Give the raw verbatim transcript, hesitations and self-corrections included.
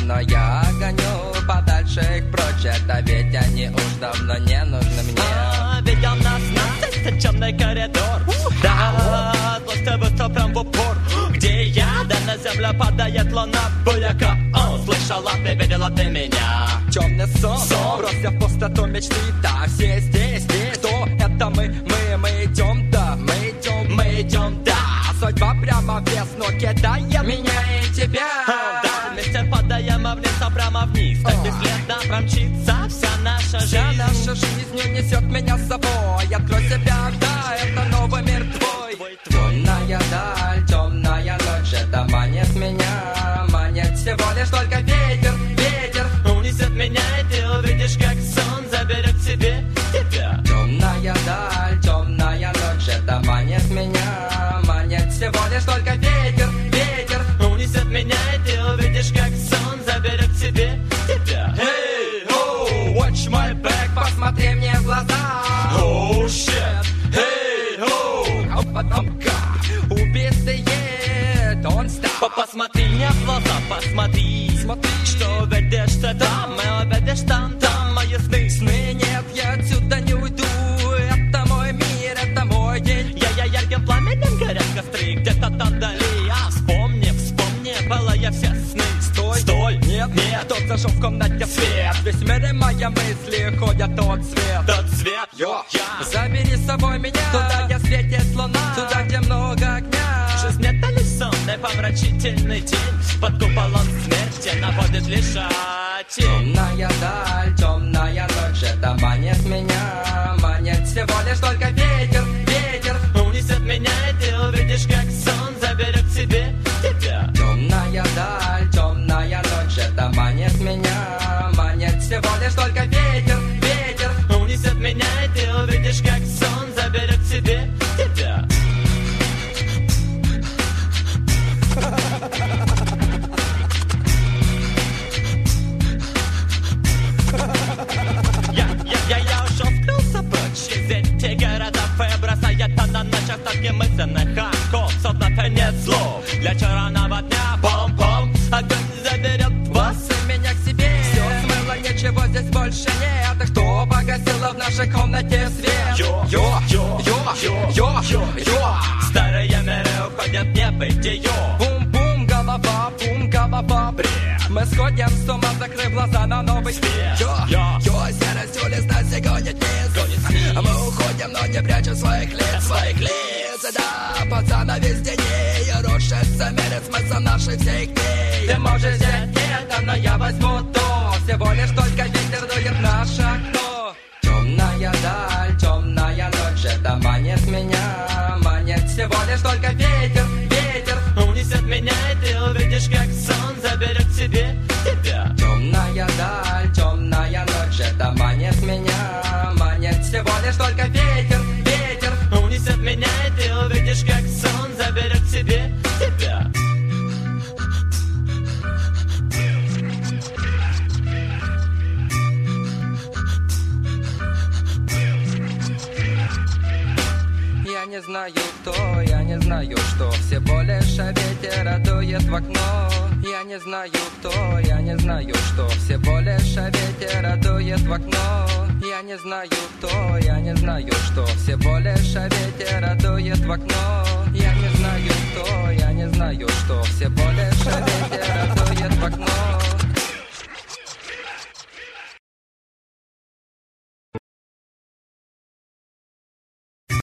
но я гоню подальше их прочь. Это ведь они уж давно не нужны мне. А, ведь у нас на темный коридор. Да, просто быстро прям в упор. Где я? Да на землю падает луна. Буяка, о, слышала ты, видела ты меня. Темный сон, Сон. бросив в пустоту мечты. Да, все здесь, здесь. Кто это мы? Мы, мы идем, да, мы идем, Мы идем, да. судьба прямо в лес, но кидает меня и тебя. А, да, вместе падаем вниз, а прямо вниз. Так бесследно промчится вся наша жизнь. Вся наша жизнь унесет меня с собой. Открой себя, да, это новый мир твой. Твой, твой. Темная даль, темная ночь, это манит меня, манит всего лишь только ветер, ветер. Унесет меня, и ты увидишь, как сон заберет себе тебя. Темная даль, темная ночь, это манит меня, манит всего лишь только ветер, ветер. Унесет меня, и ты увидишь, как сон заберет себе тебя. Hey, ho, watch my back, посмотри мне в глаза. Oh shit, hey ho. А потом-ка, убитые, don't stop. Посмотри мне в глаза, посмотри. Смотри, Что увидишь ты там, и увидишь там, там мои сны. сны нет, я отсюда не уйду. Это мой мир, это мой день. Я, я ярким пламенем горят костры где-то там вдали. А вспомни, вспомни, было я все сны. Стой, Стой, нет, нет. Тот зажег в комнате свет. Весь мир и мои мысли ходят тот свет. Тот цвет, Йо, я. забери с собой меня туда, где светит луна, туда, где много огня. Жизнь это лишь сонный помрачительный день. Под куполом смерти наводит лишь тень. Темная даль, темная ночь, это манит меня, манит всего лишь только ветер, ветер. Унесет меня, и ты увидишь, как сон заберет себе тебя. Темная даль, темная ночь, это манит меня, манит всего лишь только ветер, ветер. Унесет меня, и ты увидишь, как сон заберет себе тебя. Я, я, я, я ушел, скрылся прочь из этих городов и бросает она на чертовке мысленных оков. Солдата нет слов для черного дня. Пом-пом, огонь заберет вас. Вас и меня к себе. Все смыло, ничего здесь больше нет. А кто погасила в нашей комнате свет? Йо, йо, йо, йо, йо, йо, йо. Старые миры уходят в небытие. Бум-бум, голова, бум, голова. Бред. Мы сходим с ума, закрыв глаза на новый свет. Йо, Йо. йо, серость улиц нас и гонит вниз. Гонит вниз. А мы уходим, но не прячем своих лиц, своих лиц. Да, пацана везде не рушится мир, смысл наших всех дней. Ты можешь взять это, но я возьму то. Всего лишь только ветер дует в наше окно. Темная даль, темная ночь, это манит меня, манит всего лишь только ветер, ветер. Унесет меня, и ты увидишь, как сон заберет себе тебя. Темная даль, темная ночь, это манит меня, манит всего лишь только ветер, ветер. Унесет меня, и ты увидишь, как сон заберет себе тебя. Я не знаю кто, я не знаю что, всего лишь ветер дует в окно. Я не знаю кто, я не знаю что, всего лишь ветер дует в окно. Я не знаю кто, я не знаю что, всего лишь ветер дует в окно. Я не